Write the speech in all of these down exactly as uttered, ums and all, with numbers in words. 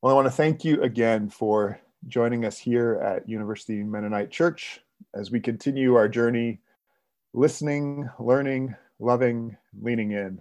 Well, I want to thank you again for joining us here at University Mennonite Church as we continue our journey, listening, learning, loving, leaning in.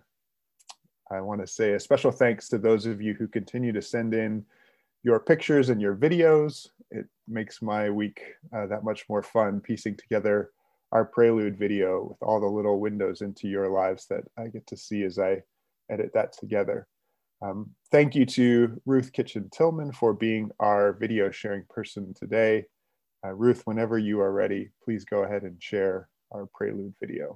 I want to say a special thanks to those of you who continue to send in your pictures and your videos. It makes my week uh, that much more fun piecing together our Prelude video with all the little windows into your lives that I get to see as I edit that together. Um, thank you to Ruth Kitchen Tillman for being our video sharing person today. Uh, Ruth, whenever you are ready, please go ahead and share our Prelude video.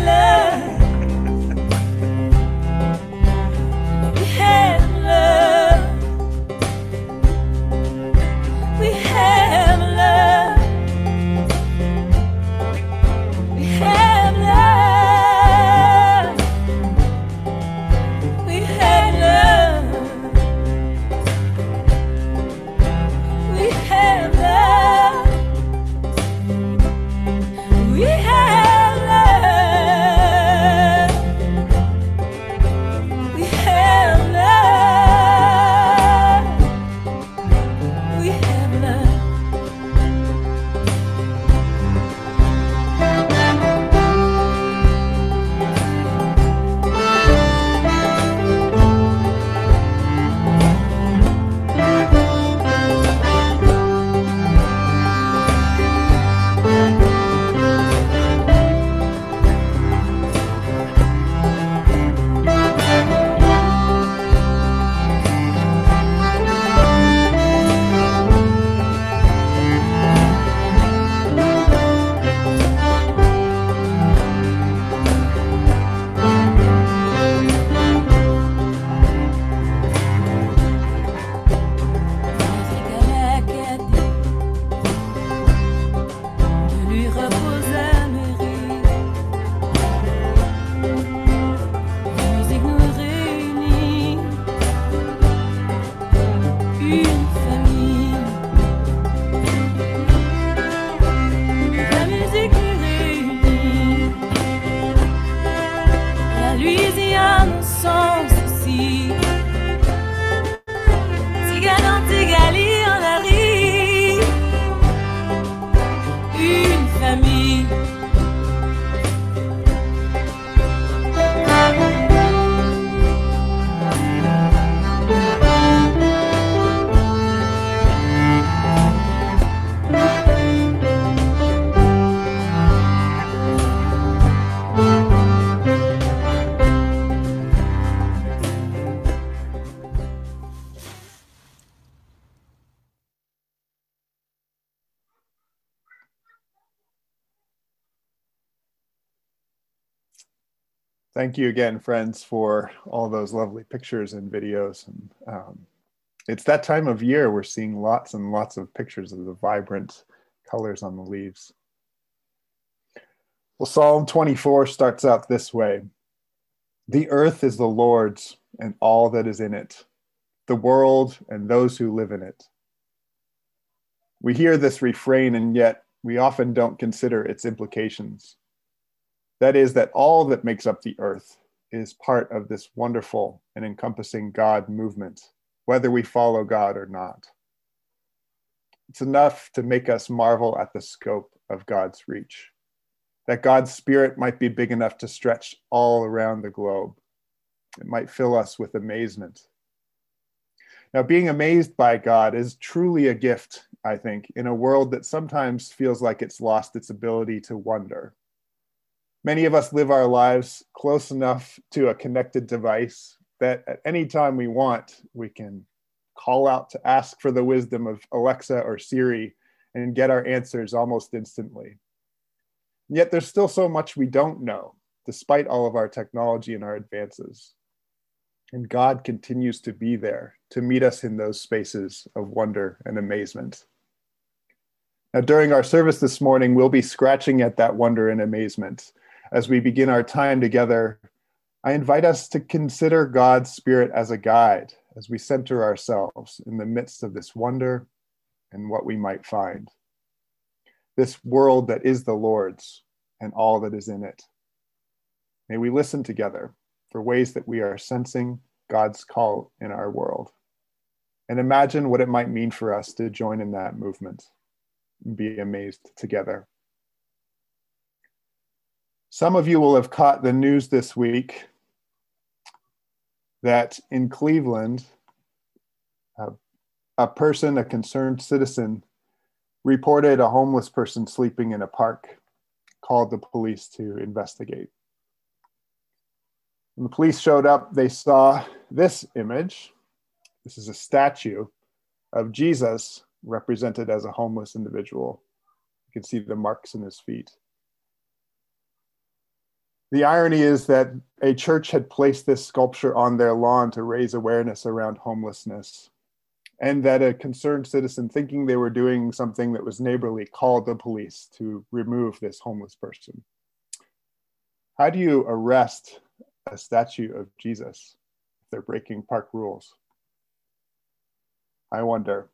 Love. Thank you again, friends, for all those lovely pictures and videos. And um, it's that time of year we're seeing lots and lots of pictures of the vibrant colors on the leaves. Well, Psalm twenty-four starts out this way. The earth is the Lord's and all that is in it, the world and those who live in it. We hear this refrain, and yet we often don't consider its implications. That is, that all that makes up the earth is part of this wonderful and encompassing God movement, whether we follow God or not. It's enough to make us marvel at the scope of God's reach, that God's Spirit might be big enough to stretch all around the globe. It might fill us with amazement. Now, being amazed by God is truly a gift, I think, in a world that sometimes feels like it's lost its ability to wonder. Many of us live our lives close enough to a connected device that at any time we want, we can call out to ask for the wisdom of Alexa or Siri and get our answers almost instantly. Yet there's still so much we don't know, despite all of our technology and our advances. And God continues to be there to meet us in those spaces of wonder and amazement. Now, during our service this morning, we'll be scratching at that wonder and amazement. As we begin our time together, I invite us to consider God's Spirit as a guide as we center ourselves in the midst of this wonder and what we might find. This world that is the Lord's and all that is in it. May we listen together for ways that we are sensing God's call in our world, and imagine what it might mean for us to join in that movement and be amazed together. Some of you will have caught the news this week that in Cleveland, a, a person, a concerned citizen, reported a homeless person sleeping in a park, called the police to investigate. When the police showed up, they saw this image. This is a statue of Jesus represented as a homeless individual. You can see the marks in his feet. The irony is that a church had placed this sculpture on their lawn to raise awareness around homelessness, and that a concerned citizen, thinking they were doing something that was neighborly, called the police to remove this homeless person. How do you arrest a statue of Jesus if they're breaking park rules? I wonder.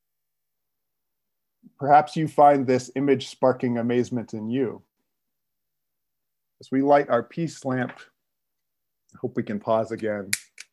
Perhaps you find this image sparking amazement in you. As we light our peace lamp, I hope we can pause again.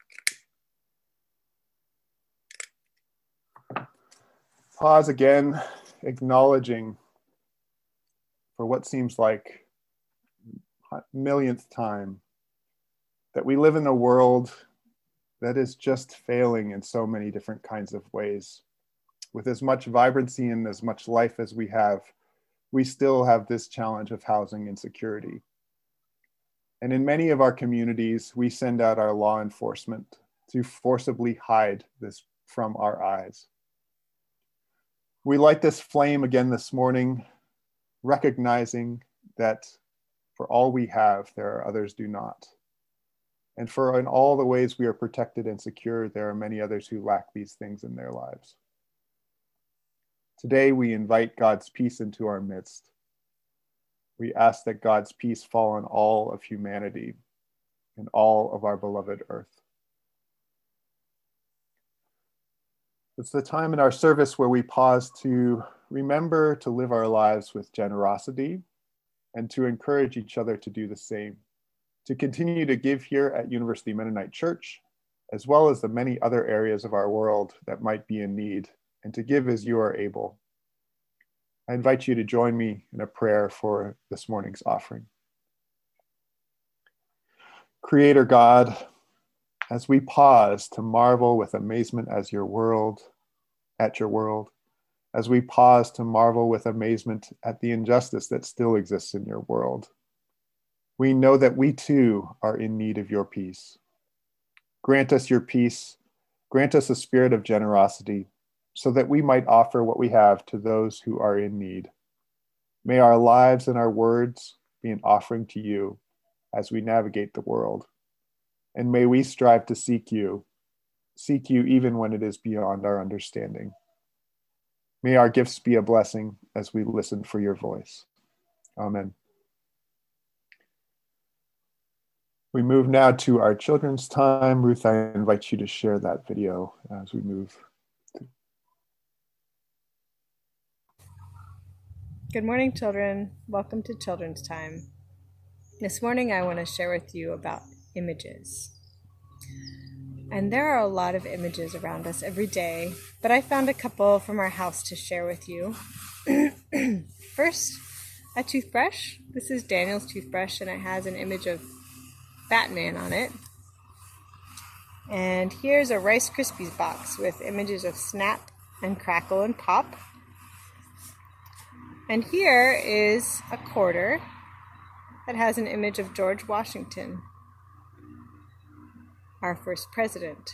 Pause again, acknowledging for what seems like millionth time that we live in a world that is just failing in so many different kinds of ways. With as much vibrancy and as much life as we have, we still have this challenge of housing insecurity. And in many of our communities, we send out our law enforcement to forcibly hide this from our eyes. We light this flame again this morning, recognizing that for all we have, there are others do not. And for in all the ways we are protected and secure, there are many others who lack these things in their lives. Today, we invite God's peace into our midst. We ask that God's peace fall on all of humanity and all of our beloved earth. It's the time in our service where we pause to remember to live our lives with generosity and to encourage each other to do the same, to continue to give here at University Mennonite Church, as well as the many other areas of our world that might be in need, and to give as you are able. I invite you to join me in a prayer for this morning's offering. Creator God, as we pause to marvel with amazement as your world, at your world, as we pause to marvel with amazement at the injustice that still exists in your world, we know that we too are in need of your peace. Grant us your peace, grant us a spirit of generosity, so that we might offer what we have to those who are in need. May our lives and our words be an offering to you, as we navigate the world. And may we strive to seek you, seek you even when it is beyond our understanding. May our gifts be a blessing as we listen for your voice. Amen. We move now to our children's time. Ruth, I invite you to share that video as we move. Good morning, children. Welcome to Children's Time. This morning I want to share with you about images. And there are a lot of images around us every day, but I found a couple from our house to share with you. First, a toothbrush. This is Daniel's toothbrush, and it has an image of Batman on it. And here's a Rice Krispies box with images of Snap and Crackle and Pop. And here is a quarter that has an image of George Washington, our first president.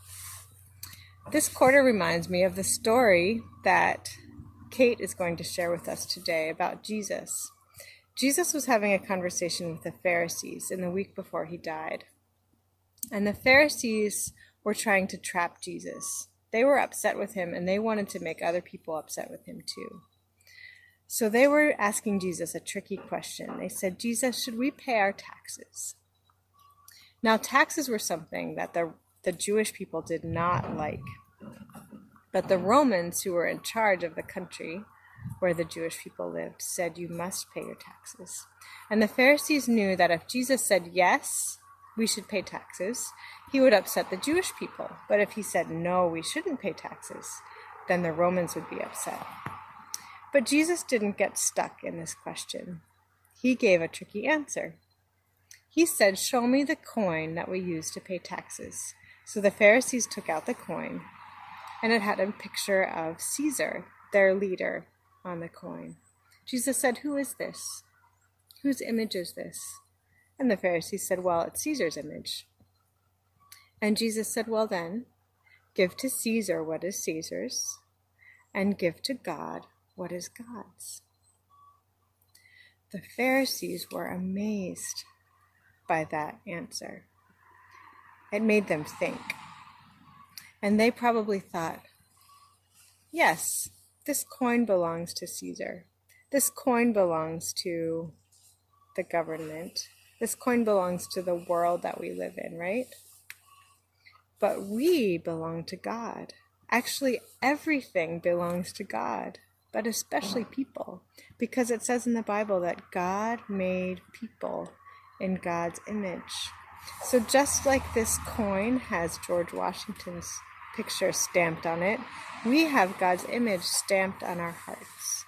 This quarter reminds me of the story that Kate is going to share with us today about Jesus. Jesus was having a conversation with the Pharisees in the week before he died. And the Pharisees were trying to trap Jesus. They were upset with him, and they wanted to make other people upset with him too. So they were asking Jesus a tricky question. They said, Jesus, should we pay our taxes? Now, taxes were something that the, the Jewish people did not like. But the Romans, who were in charge of the country where the Jewish people lived, said, you must pay your taxes. And the Pharisees knew that if Jesus said, yes, we should pay taxes, he would upset the Jewish people. But if he said, no, we shouldn't pay taxes, then the Romans would be upset. But Jesus didn't get stuck in this question. He gave a tricky answer. He said, show me the coin that we use to pay taxes. So the Pharisees took out the coin, and it had a picture of Caesar, their leader, on the coin. Jesus said, who is this? Whose image is this? And the Pharisees said, well, it's Caesar's image. And Jesus said, well then, give to Caesar what is Caesar's, and give to God what is God's. The Pharisees were amazed by that answer. It made them think. And they probably thought, yes, this coin belongs to Caesar. This coin belongs to the government. This coin belongs to the world that we live in, right? But we belong to God. Actually, everything belongs to God, but especially people, because it says in the Bible that God made people in God's image. So just like this coin has George Washington's picture stamped on it, we have God's image stamped on our hearts.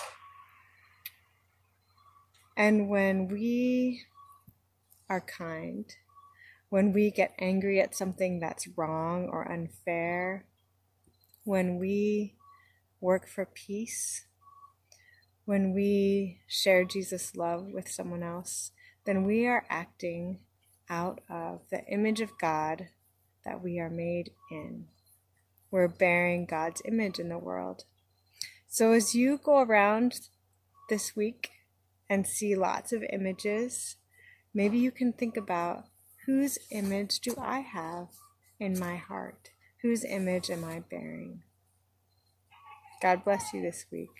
And when we are kind, when we get angry at something that's wrong or unfair, when we work for peace, when we share Jesus' love with someone else, then we are acting out of the image of God that we are made in. We're bearing God's image in the world. So as you go around this week and see lots of images, maybe you can think about, whose image do I have in my heart? Whose image am I bearing? God bless you this week.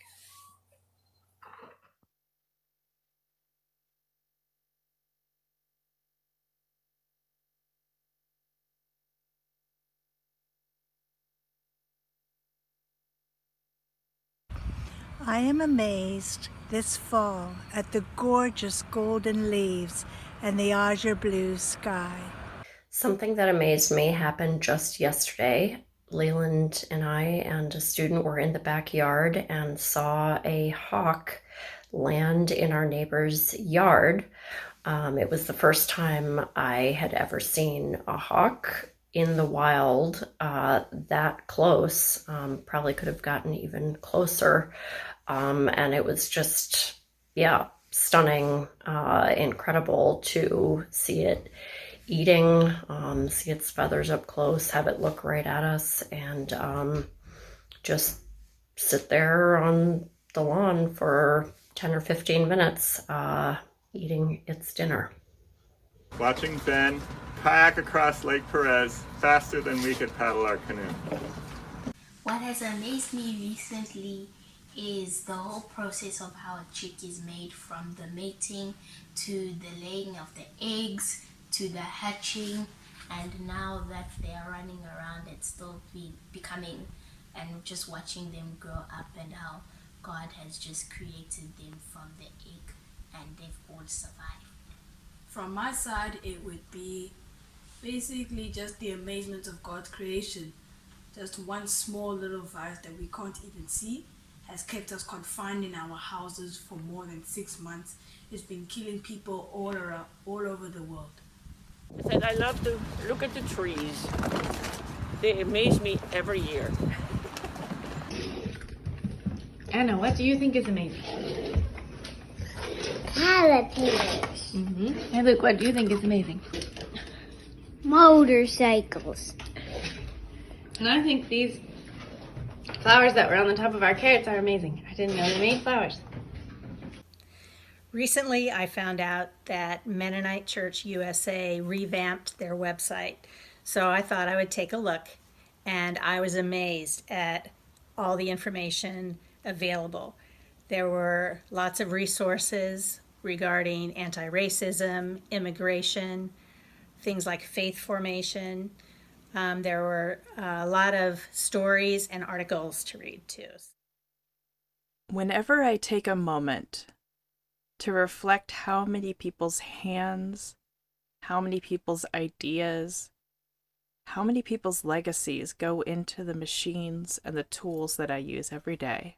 I am amazed this fall at the gorgeous golden leaves and the azure blue sky. Something that amazed me happened just yesterday. Leland and I and a student were in the backyard and saw a hawk land in our neighbor's yard. Um, it was the first time I had ever seen a hawk in the wild uh, that close. Um, probably could have gotten even closer. Um, and it was just, yeah, stunning, uh, incredible to see it eating, um, see its feathers up close, have it look right at us, and um, just sit there on the lawn for ten or fifteen minutes uh, eating its dinner. watching Ben kayak across Lake Perez faster than we could paddle our canoe. What has amazed me recently is the whole process of how a chick is made, from the mating to the laying of the eggs to the hatching, and now that they are running around and still be becoming, and just watching them grow up, and how God has just created them from the egg and they've all survived. From my side, it would be basically just the amazement of God's creation. Just one small little virus that we can't even see has kept us confined in our houses for more than six months. It's been killing people all around, all over the world. I said I love to look at the trees. They amaze me every year. Anna, what do you think is amazing? Caterpillars. Mm-hmm. Hey, Luke, what do you think is amazing? Motorcycles. And I think these flowers that were on the top of our carrots are amazing. I didn't know they made flowers. Recently, I found out that Mennonite Church U S A revamped their website. So I thought I would take a look, and I was amazed at all the information available. There were lots of resources regarding anti-racism, immigration, things like faith formation. Um, there were a lot of stories and articles to read too. Whenever I take a moment to reflect how many people's hands, how many people's ideas, how many people's legacies go into the machines and the tools that I use every day,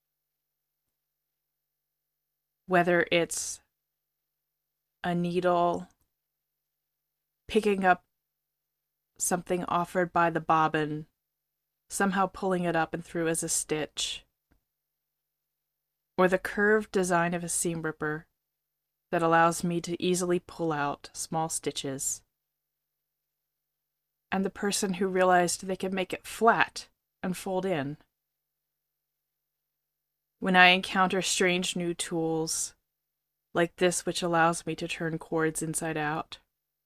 whether it's a needle, picking up something offered by the bobbin, somehow pulling it up and through as a stitch, or the curved design of a seam ripper that allows me to easily pull out small stitches, and the person who realized they could make it flat and fold in. When I encounter strange new tools, like this which allows me to turn cords inside out,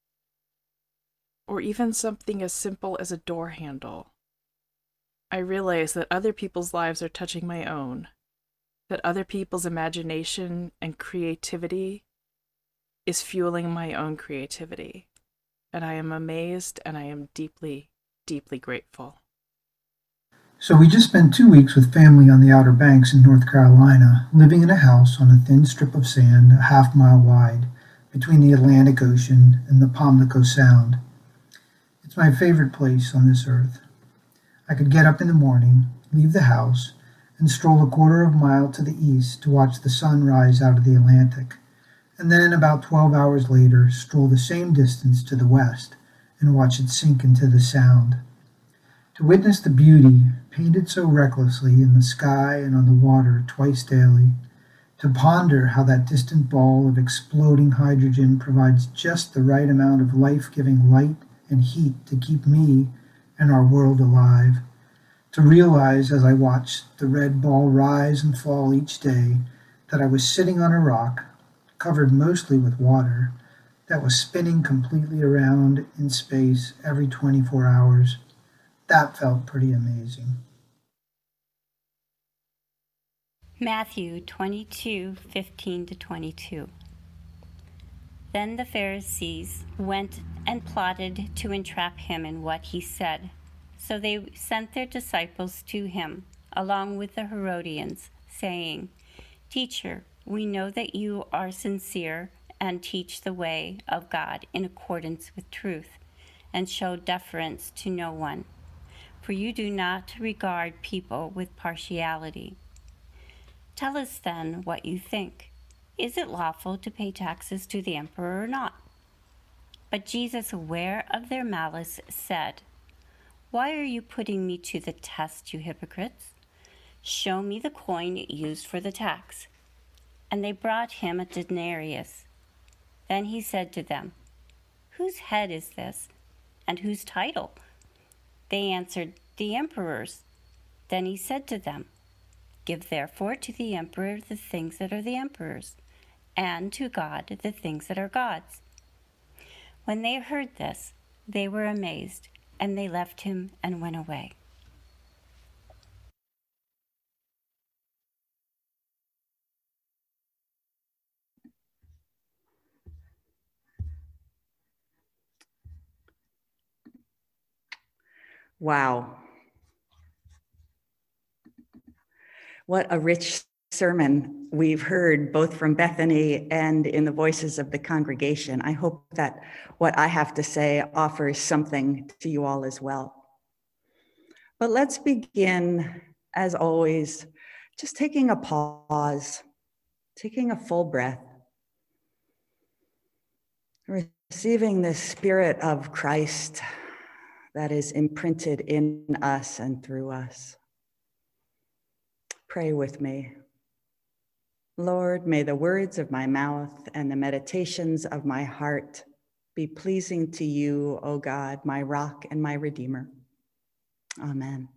or even something as simple as a door handle, I realize that other people's lives are touching my own, that other people's imagination and creativity is fueling my own creativity, and I am amazed and I am deeply, deeply grateful. So we just spent two weeks with family on the Outer Banks in North Carolina, living in a house on a thin strip of sand a half mile wide between the Atlantic Ocean and the Pamlico Sound. It's my favorite place on this earth. I could get up in the morning, leave the house, and stroll a quarter of a mile to the east to watch the sun rise out of the Atlantic, and then about twelve hours later stroll the same distance to the west and watch it sink into the Sound. To witness the beauty painted so recklessly in the sky and on the water twice daily, to ponder how that distant ball of exploding hydrogen provides just the right amount of life-giving light and heat to keep me and our world alive, to realize as I watched the red ball rise and fall each day that I was sitting on a rock, covered mostly with water, that was spinning completely around in space every twenty-four hours. That felt pretty amazing. Matthew twenty-two, fifteen to twenty-two. Then the Pharisees went and plotted to entrap him in what he said. So they sent their disciples to him, along with the Herodians, saying, "Teacher, we know that you are sincere and teach the way of God in accordance with truth, and show deference to no one. For you do not regard people with partiality. Tell us then what you think. Is it lawful to pay taxes to the emperor or not?" But Jesus, aware of their malice, said, "Why are you putting me to the test, you hypocrites? Show me the coin used for the tax." And they brought him a denarius. Then he said to them, "Whose head is this, and whose title?" They answered, "The emperor's." Then he said to them, "Give therefore to the emperor the things that are the emperor's, and to God the things that are God's." When they heard this, they were amazed, and they left him and went away. Wow. What a rich sermon we've heard, both from Bethany and in the voices of the congregation. I hope that what I have to say offers something to you all as well. But let's begin, as always, just taking a pause, taking a full breath, receiving the Spirit of Christ that is imprinted in us and through us. Pray with me. Lord, may the words of my mouth and the meditations of my heart be pleasing to you, O God, my rock and my redeemer. Amen.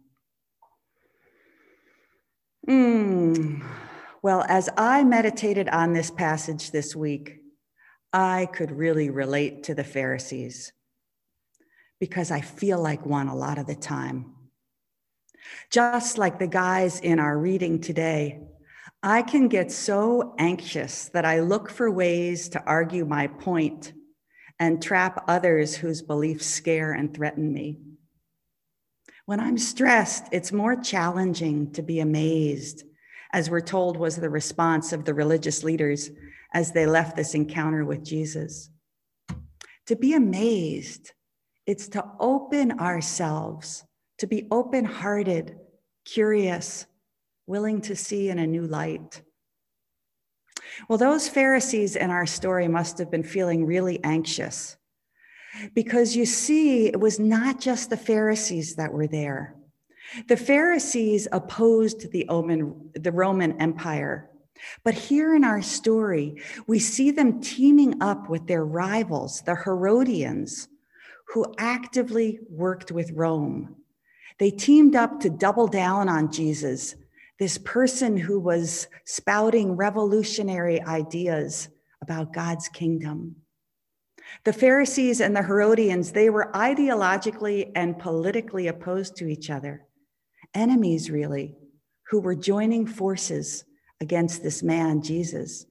Mm. Well, as I meditated on this passage this week, I could really relate to the Pharisees because I feel like one a lot of the time. Just like the guys in our reading today, I can get so anxious that I look for ways to argue my point and trap others whose beliefs scare and threaten me. When I'm stressed, it's more challenging to be amazed, as we're told was the response of the religious leaders as they left this encounter with Jesus. To be amazed, it's to open ourselves, to be open-hearted, curious, willing to see in a new light. Well, those Pharisees in our story must have been feeling really anxious because you see, it was not just the Pharisees that were there. The Pharisees opposed the Roman, the Roman Empire. But here in our story, we see them teaming up with their rivals, the Herodians, who actively worked with Rome. They teamed up to double down on Jesus, this person who was spouting revolutionary ideas about God's kingdom. The Pharisees and the Herodians, they were ideologically and politically opposed to each other, enemies really, who were joining forces against this man, Jesus.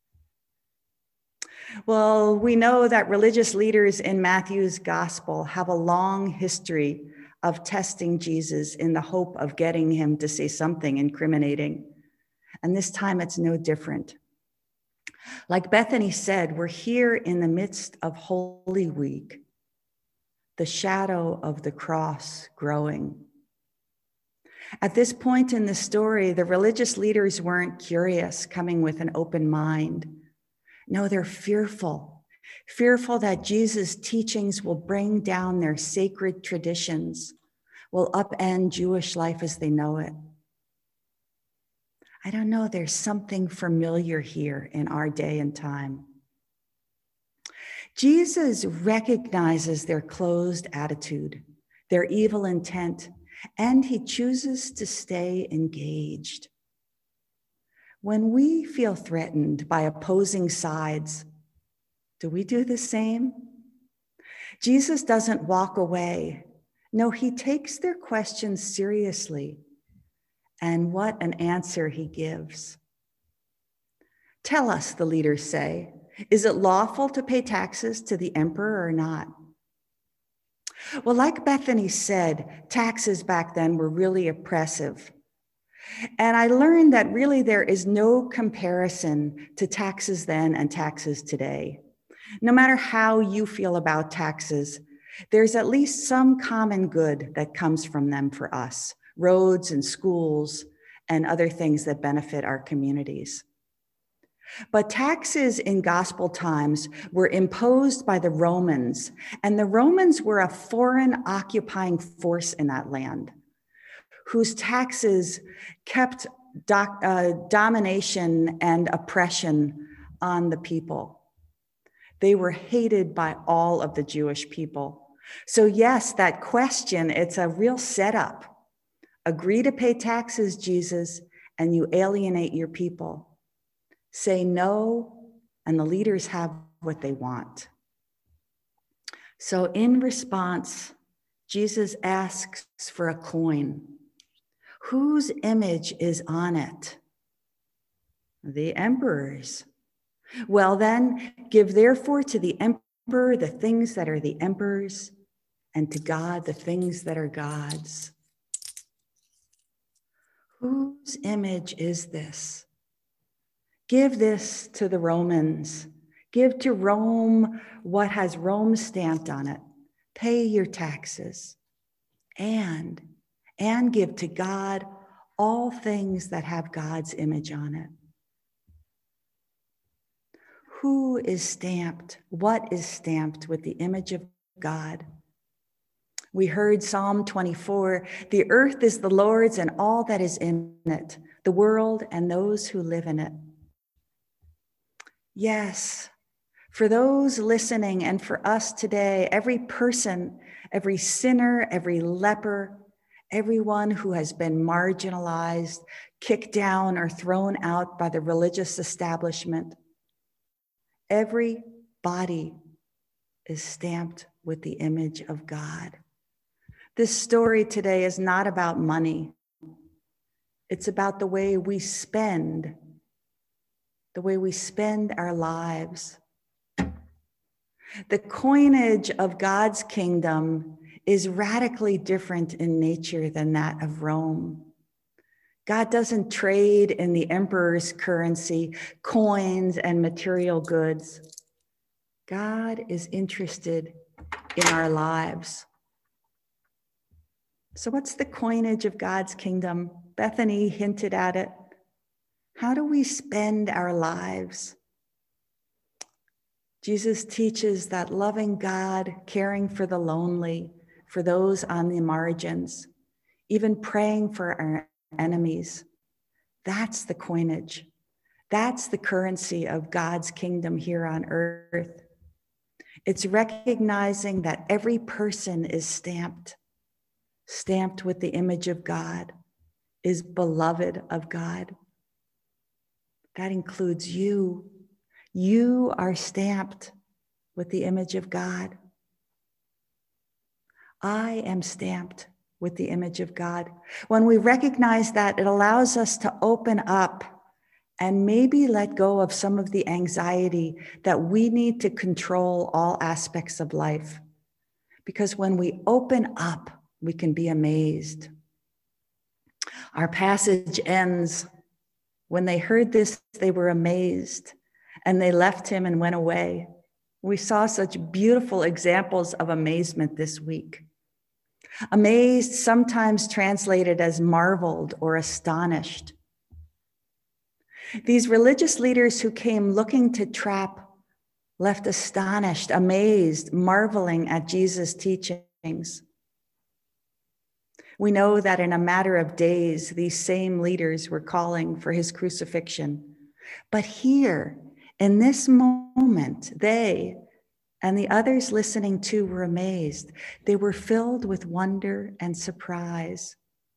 Well, we know that religious leaders in Matthew's gospel have a long history of testing Jesus in the hope of getting him to say something incriminating. And this time it's no different. Like Bethany said, we're here in the midst of Holy Week, the shadow of the cross growing. At this point in the story, the religious leaders weren't curious, coming with an open mind. No, they're fearful, fearful that Jesus' teachings will bring down their sacred traditions, will upend Jewish life as they know it. I don't know, there's something familiar here in our day and time. Jesus recognizes their closed attitude, their evil intent, and he chooses to stay engaged. When we feel threatened by opposing sides, do we do the same? Jesus doesn't walk away. No, he takes their questions seriously. And what an answer he gives. Tell us, the leaders say, is it lawful to pay taxes to the emperor or not? Well, like Bethany said, taxes back then were really oppressive. And I learned that really there is no comparison to taxes then and taxes today. No matter how you feel about taxes, there's at least some common good that comes from them for us, roads and schools and other things that benefit our communities. But taxes in gospel times were imposed by the Romans, and the Romans were a foreign occupying force in that land, whose taxes kept doc, uh, domination and oppression on the people. They were hated by all of the Jewish people. So yes, that question, it's a real setup. Agree to pay taxes, Jesus, and you alienate your people. Say no, and the leaders have what they want. So in response, Jesus asks for a coin. Whose image is on it? The emperor's. Well then, give therefore to the emperor the things that are the emperor's, and to God the things that are God's. Whose image is this? Give this to the Romans. Give to Rome what has Rome stamped on it. Pay your taxes. And, and give to God all things that have God's image on it. Who is stamped? What is stamped with the image of God? We heard Psalm twenty-four, the earth is the Lord's and all that is in it, the world and those who live in it. Yes, for those listening and for us today, every person, every sinner, every leper, everyone who has been marginalized, kicked down, or thrown out by the religious establishment, every body is stamped with the image of God. This story today is not about money. It's about the way we spend, the way we spend our lives. The coinage of God's kingdom is radically different in nature than that of Rome. God doesn't trade in the emperor's currency, coins, and material goods. God is interested in our lives. So what's the coinage of God's kingdom? Bethany hinted at it. How do we spend our lives? Jesus teaches that loving God, caring for the lonely, for those on the margins, even praying for our enemies. That's the coinage. That's the currency of God's kingdom here on earth. It's recognizing that every person is stamped, stamped with the image of God, is beloved of God. That includes you. You are stamped with the image of God. I am stamped with the image of God. When we recognize that, it allows us to open up and maybe let go of some of the anxiety that we need to control all aspects of life. Because when we open up, we can be amazed. Our passage ends, when they heard this, they were amazed, and they left him and went away. We saw such beautiful examples of amazement this week. Amazed, sometimes translated as marveled or astonished. These religious leaders who came looking to trap left astonished, amazed, marveling at Jesus' teachings. We know that in a matter of days, these same leaders were calling for his crucifixion. But here, in this moment, they and the others listening too were amazed. They were filled with wonder and surprise.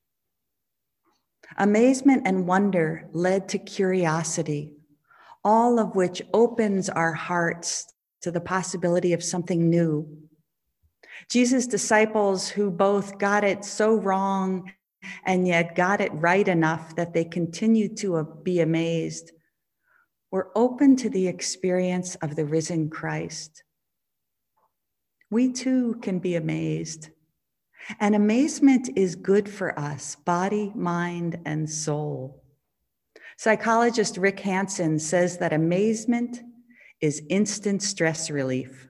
Amazement and wonder led to curiosity, all of which opens our hearts to the possibility of something new. Jesus' disciples, who both got it so wrong and yet got it right enough that they continued to be amazed, were open to the experience of the risen Christ. We too can be amazed. And amazement is good for us, body, mind, and soul. Psychologist Rick Hansen says that amazement is instant stress relief.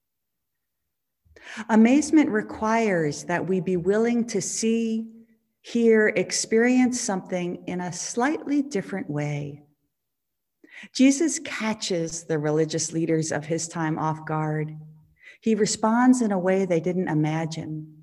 Amazement requires that we be willing to see, hear, experience something in a slightly different way. Jesus catches the religious leaders of his time off guard. He responds in a way they didn't imagine.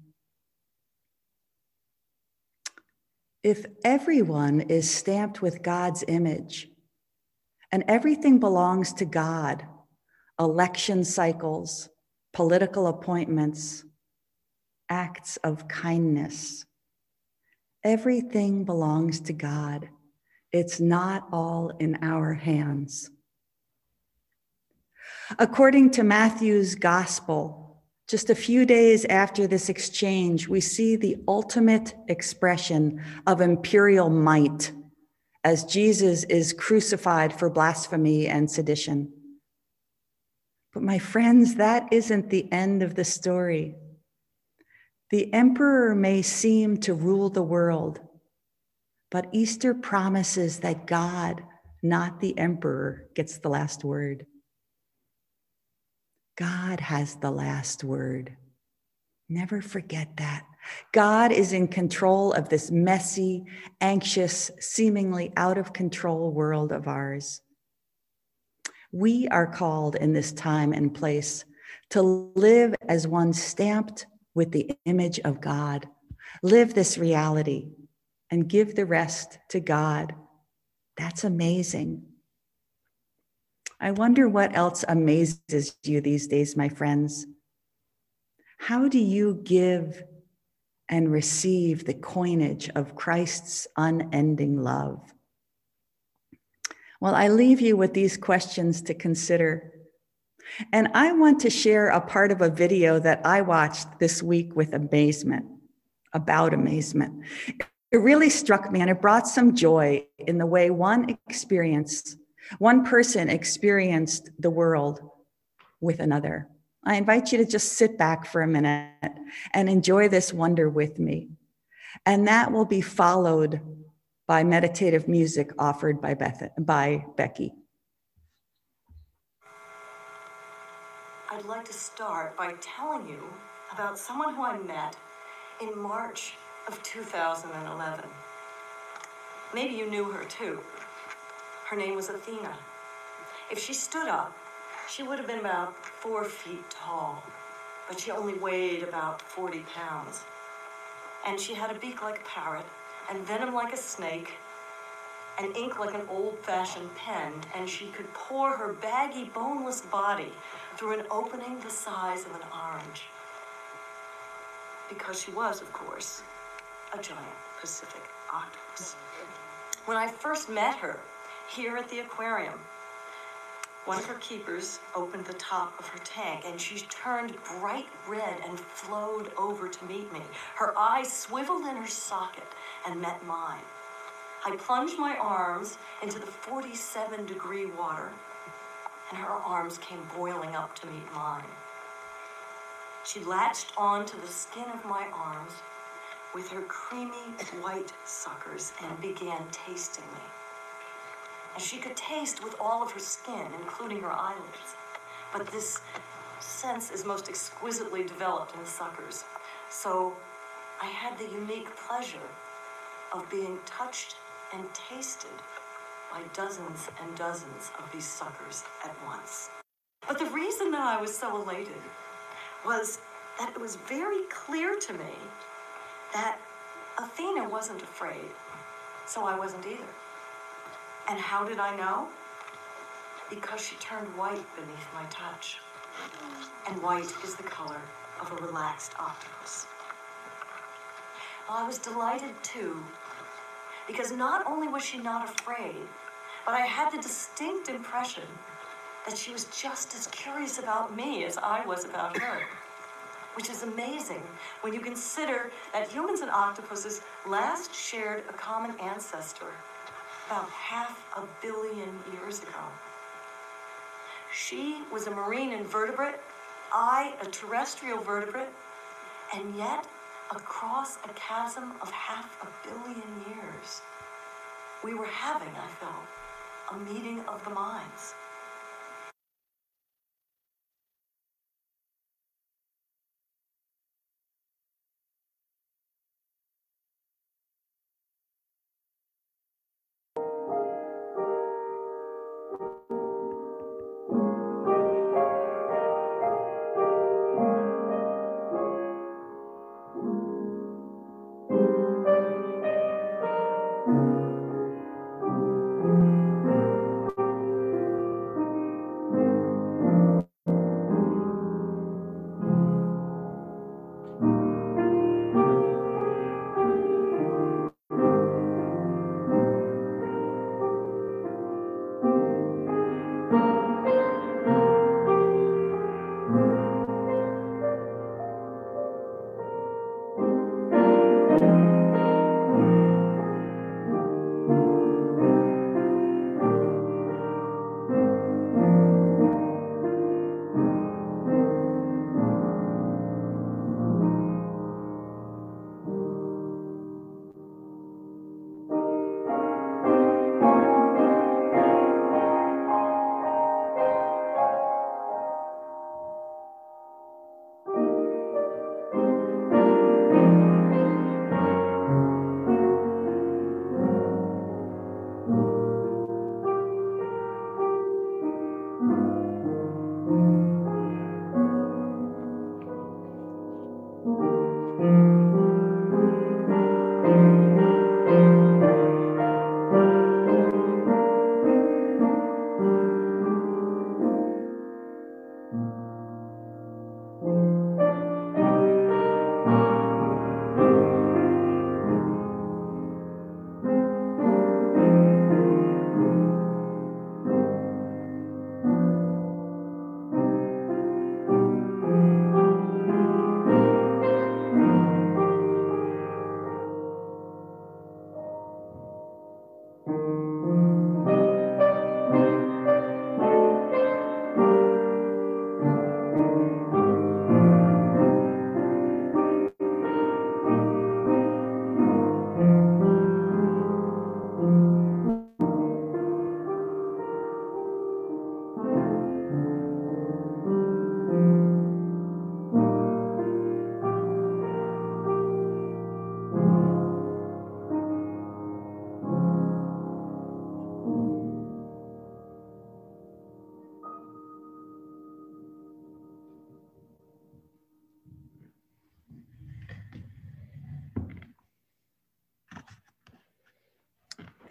If everyone is stamped with God's image and everything belongs to God, election cycles, political appointments, acts of kindness, everything belongs to God. It's not all in our hands. According to Matthew's gospel, Just a few days after this exchange, we see the ultimate expression of imperial might as Jesus is crucified for blasphemy and sedition. But my friends, that isn't the end of the story. The emperor may seem to rule the world, but Easter promises that God, not the emperor, gets the last word. God has the last word. Never forget that. God is in control of this messy, anxious, seemingly out of control world of ours. We are called in this time and place to live as one stamped with the image of God. Live this reality and give the rest to God. That's amazing. I wonder what else amazes you these days, my friends. How do you give and receive the coinage of Christ's unending love? Well, I leave you with these questions to consider. And I want to share a part of a video that I watched this week with amazement, about amazement. It really struck me, and it brought some joy in the way one experience, one person experienced the world with another. I invite you to just sit back for a minute and enjoy this wonder with me. And that will be followed by meditative music offered by, Beth, by Becky. I'd like to start by telling you about someone who I met in March of two thousand eleven. Maybe you knew her too. Her name was Athena. If she stood up, she would have been about four feet tall, but she only weighed about forty pounds. And she had a beak like a parrot, and venom like a snake, and ink like an old-fashioned pen, and she could pour her baggy, boneless body through an opening the size of an orange. Because she was, of course, a giant Pacific octopus. When I first met her here at the aquarium, one of her keepers opened the top of her tank, and she turned bright red and flowed over to meet me. Her eyes swiveled in her socket and met mine. I plunged my arms into the forty-seven degree water, and her arms came boiling up to meet mine. She latched onto the skin of my arms with her creamy white suckers and began tasting me. And she could taste with all of her skin, including her eyelids. But this sense is most exquisitely developed in suckers. So I had the unique pleasure of being touched and tasted by dozens and dozens of these suckers at once. But the reason that I was so elated was that it was very clear to me that Athena wasn't afraid, so I wasn't either. And how did I know? Because she turned white beneath my touch. And white is the color of a relaxed octopus. Well, I was delighted too, because not only was she not afraid, but I had the distinct impression that she was just as curious about me as I was about her. Which is amazing when you consider that humans and octopuses last shared a common ancestor about half a billion years ago. She was a marine invertebrate, I a terrestrial vertebrate, and yet across a chasm of half a billion years, we were having, I felt, a meeting of the minds.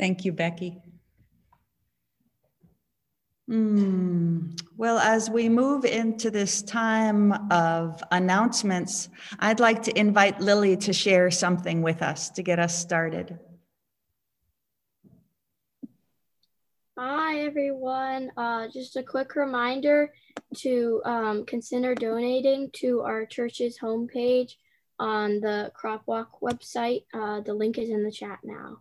Thank you, Becky. Mm. Well, as we move into this time of announcements, I'd like to invite Lily to share something with us to get us started. Hi, everyone. Uh, just a quick reminder to um, consider donating to our church's homepage on the Crop Walk website. Uh, the link is in the chat now.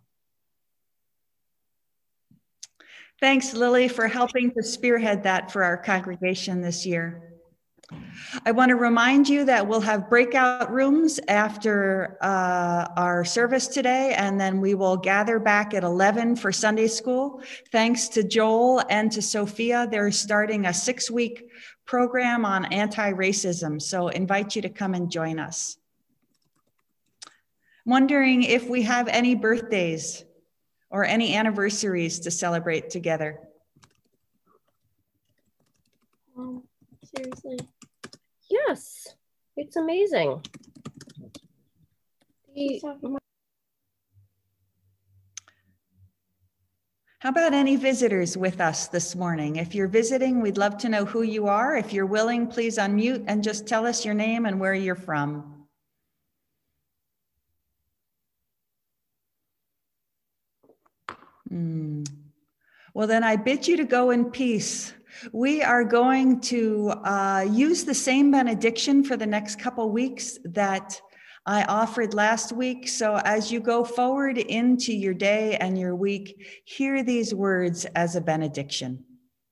Thanks, Lily, for helping to spearhead that for our congregation this year. I want to remind you that we'll have breakout rooms after uh, our service today, and then we will gather back at eleven for Sunday school. Thanks to Joel and to Sophia, they're starting a six-week program on anti-racism, so invite you to come and join us. Wondering if we have any birthdays or any anniversaries to celebrate together. Um, seriously. Yes, it's amazing. The, How about any visitors with us this morning? If you're visiting, we'd love to know who you are. If you're willing, please unmute and just tell us your name and where you're from. Mm. Well, then I bid you to go in peace. We are going to uh, use the same benediction for the next couple weeks that I offered last week. So as you go forward into your day and your week, hear these words as a benediction.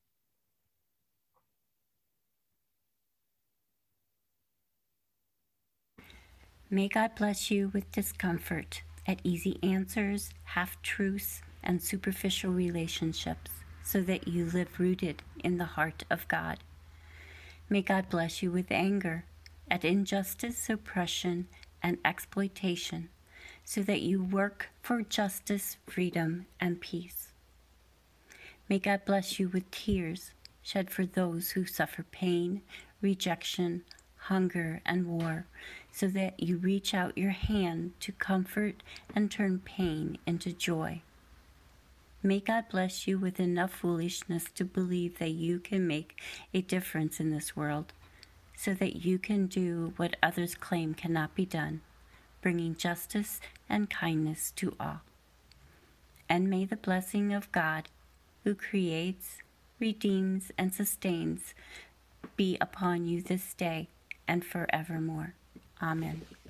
May God bless you with discomfort at easy answers, half-truths, and superficial relationships, so that you live rooted in the heart of God. May God bless you with anger at injustice, oppression, and exploitation, so that you work for justice, freedom, and peace. May God bless you with tears shed for those who suffer pain, rejection, hunger, and war, so that you reach out your hand to comfort and turn pain into joy. May God bless you with enough foolishness to believe that you can make a difference in this world, so that you can do what others claim cannot be done, bringing justice and kindness to all. And may the blessing of God, who creates, redeems, and sustains, be upon you this day and forevermore. Amen.